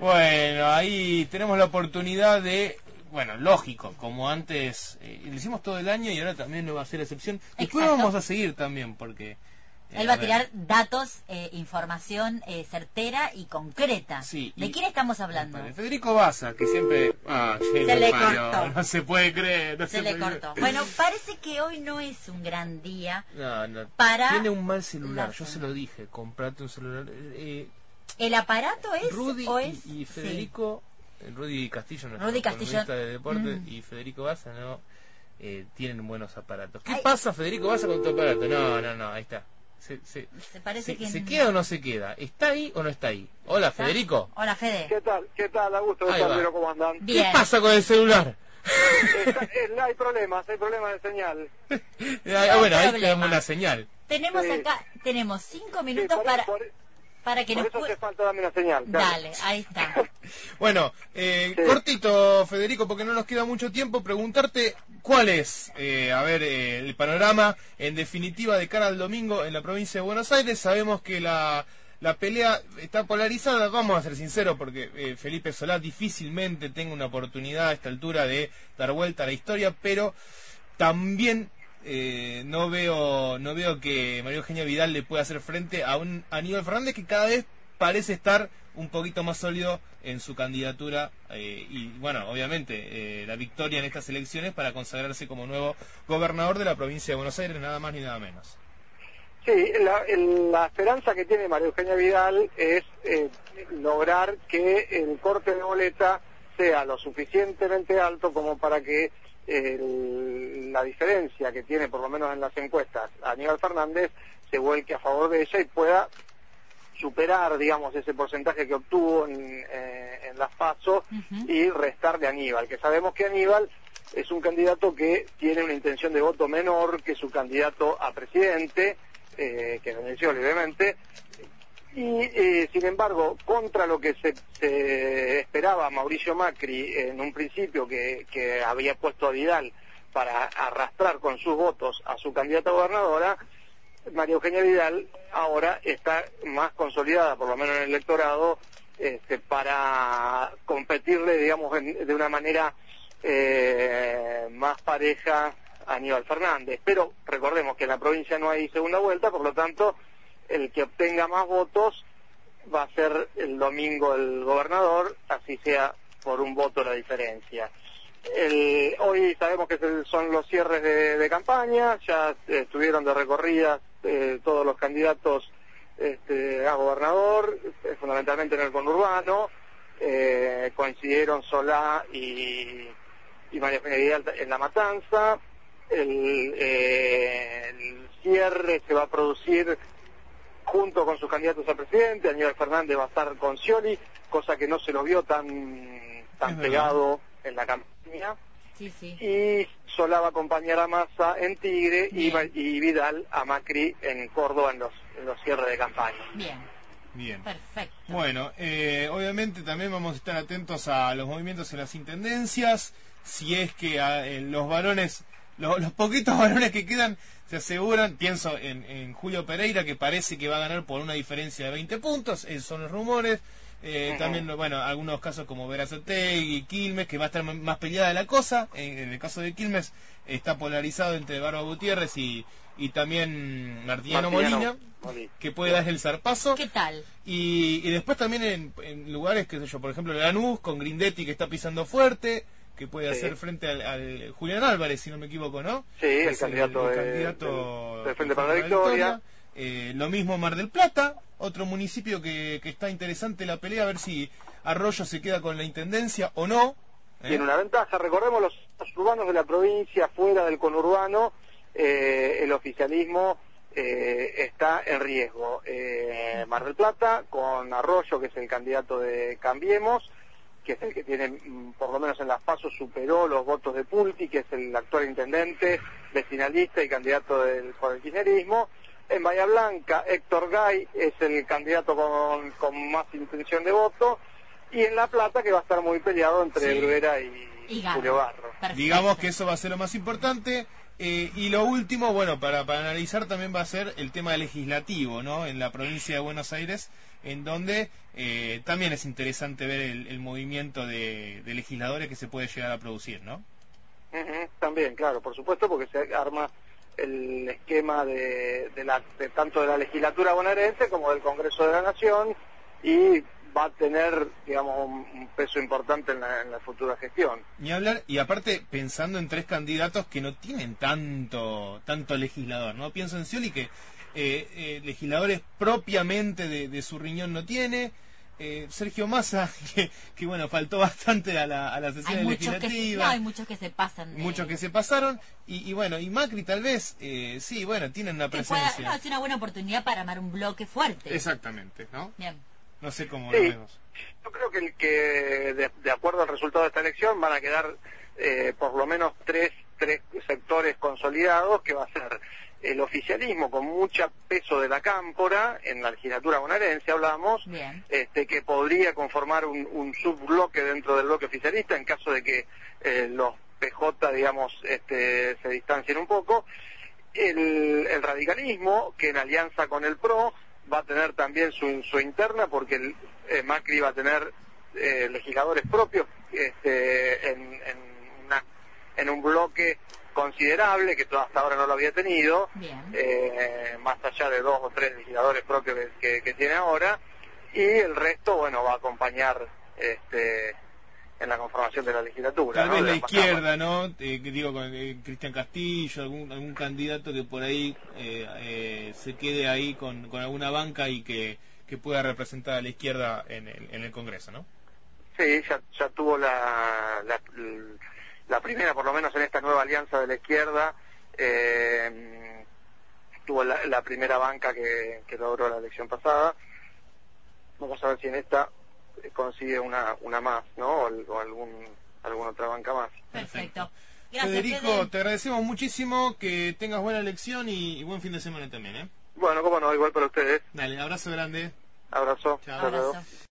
Bueno, ahí tenemos la oportunidad de, bueno, lógico, como antes lo hicimos todo el año y ahora también no va a ser excepción. Después Exacto. vamos a seguir también porque... Él va a tirar datos, información certera y concreta. Sí, ¿De quién estamos hablando? Federico Baza, que siempre... Se le cortó. No se puede creer. No Se le cortó. Bueno, parece que hoy no es un gran día para... Tiene un mal celular, yo se lo dije, comprate un celular. ¿El aparato es Rudy o es...? y Federico, Rudy Castillo, nuestro Rudy Castillo columnista de deporte, y Federico Baza, no, tienen buenos aparatos. ¿Qué pasa, Federico Baza, con tu aparato? No, ahí está. ¿Se queda o no se queda? ¿Está ahí o no está ahí? Hola, Federico. Hola, Fede. ¿Qué tal? Augusto, ¿cómo andan? Bien. ¿Qué pasa con el celular? Hay problemas de señal. Bueno, ahí tenemos una señal. Tenemos acá, tenemos 5 minutos para que nos... Por eso te falta darme una señal. Claro. Dale, ahí está. Bueno, cortito, Federico, porque no nos queda mucho tiempo, preguntarte cuál es, el panorama, en definitiva, de cara al domingo en la provincia de Buenos Aires. Sabemos que la pelea está polarizada, vamos a ser sinceros, porque Felipe Solá difícilmente tenga una oportunidad a esta altura de dar vuelta a la historia, pero también... no veo que María Eugenia Vidal le pueda hacer frente a un Aníbal Fernández que cada vez parece estar un poquito más sólido en su candidatura y bueno, obviamente la victoria en estas elecciones para consagrarse como nuevo gobernador de la provincia de Buenos Aires, nada más ni nada menos. Sí, la esperanza que tiene María Eugenia Vidal es lograr que el corte de boleta sea lo suficientemente alto como para que la diferencia que tiene, por lo menos en las encuestas, Aníbal Fernández se vuelque a favor de ella y pueda superar, digamos, ese porcentaje que obtuvo en las PASO y restarle a Aníbal, que sabemos que Aníbal es un candidato que tiene una intención de voto menor que su candidato a presidente, que renunció libremente, y sin embargo, contra lo que se esperaba Mauricio Macri en un principio, que había puesto a Vidal para arrastrar con sus votos a su candidata a gobernadora, María Eugenia Vidal ahora está más consolidada, por lo menos en el electorado, para competirle, digamos, de una manera más pareja a Aníbal Fernández. Pero recordemos que en la provincia no hay segunda vuelta, por lo tanto, el que obtenga más votos va a ser el domingo el gobernador, así sea por un voto la diferencia. Hoy sabemos que son los cierres de campaña, ya estuvieron de recorridas todos los candidatos a gobernador, fundamentalmente en el conurbano, coincidieron Solá y María Eugenia Vidal en La Matanza. El cierre se va a producir junto con sus candidatos a presidente. Aníbal Fernández va a estar con Scioli, cosa que no se lo vio tan pegado en la campaña. Sí. Y Solá va a acompañar a Massa en Tigre y Vidal a Macri en Córdoba en los cierres de campaña. Bien. Perfecto. Bueno, obviamente también vamos a estar atentos a los movimientos en las intendencias, si es que los varones, los poquitos varones que quedan se aseguran. Pienso en Julio Pereira, que parece que va a ganar por una diferencia de 20 puntos, esos son los rumores. También, bueno, algunos casos como Berazategui, Quilmes, que va a estar más peleada la cosa. En el caso de Quilmes está polarizado entre Barba Gutiérrez y también Martiniano Molina, que puede dar el zarpazo. ¿Qué tal? Y después también en lugares, qué sé yo, por ejemplo Lanús, con Grindetti, que está pisando fuerte, que puede hacer frente al Julián Álvarez, si no me equivoco, ¿no? Sí, el candidato de Frente para la Victoria. Lo mismo Mar del Plata, otro municipio que está interesante la pelea, a ver si Arroyo se queda con la intendencia o no. Tiene una ventaja, recordemos los urbanos de la provincia, fuera del conurbano, el oficialismo está en riesgo. Mar del Plata, con Arroyo, que es el candidato de Cambiemos, que es el que tiene, por lo menos en las PASO, superó los votos de Pulti, que es el actual intendente, vecinalista y candidato por el kirchnerismo. En Bahía Blanca, Héctor Gay es el candidato con más intención de voto, y en La Plata, que va a estar muy peleado entre Bruguera y Julio Garro. Digamos que eso va a ser lo más importante. Y lo último, bueno, para analizar también va a ser el tema legislativo, ¿no? En la provincia de Buenos Aires, en donde también es interesante ver el movimiento de legisladores que se puede llegar a producir, ¿no? También, claro, por supuesto, porque se arma el esquema de tanto de la legislatura bonaerense como del Congreso de la Nación, y va a tener, digamos, un peso importante en la futura gestión. Ni hablar, y aparte pensando en 3 candidatos que no tienen tanto legislador, ¿no? Pienso en Scioli, que legisladores propiamente de su riñón no tiene. Sergio Massa, que bueno, faltó bastante a la sesión legislativa. Hay muchos que se pasan. Muchos que se pasaron, y bueno, y Macri tal vez, sí, bueno, tienen una presencia. Es una buena oportunidad para armar un bloque fuerte. Exactamente, ¿no? Bien. No sé cómo Sí, lo vemos. yo creo que de acuerdo al resultado de esta elección van a quedar por lo menos tres sectores consolidados, que va a ser el oficialismo con mucho peso de la cámpora, en la legislatura bonaerense hablamos, que podría conformar un subbloque dentro del bloque oficialista en caso de que los PJ, digamos, se distancien un poco. El radicalismo, que en alianza con el PRO va a tener también su interna, porque Macri va a tener legisladores propios en un bloque considerable, que hasta ahora no lo había tenido, más allá de 2 o 3 legisladores propios que tiene ahora, y el resto, bueno, va a acompañar en la conformación de la legislatura. Tal vez ¿no? la izquierda, ¿no? Digo, con Cristian Castillo, algún candidato que por ahí se quede ahí con alguna banca y que pueda representar a la izquierda en el Congreso, ¿no? Sí, ya tuvo la primera, por lo menos en esta nueva alianza de la izquierda, tuvo la primera banca que logró la elección pasada. Vamos a ver si en esta consigue una más, ¿no? O alguna otra banca más. Perfecto. Gracias, Federico, Fede. te agradecemos muchísimo, que tengas buena elección y buen fin de semana también, ¿eh? Bueno, cómo no, igual para ustedes. Dale, abrazo grande. Abrazo. Chao. Hasta luego. Abrazo.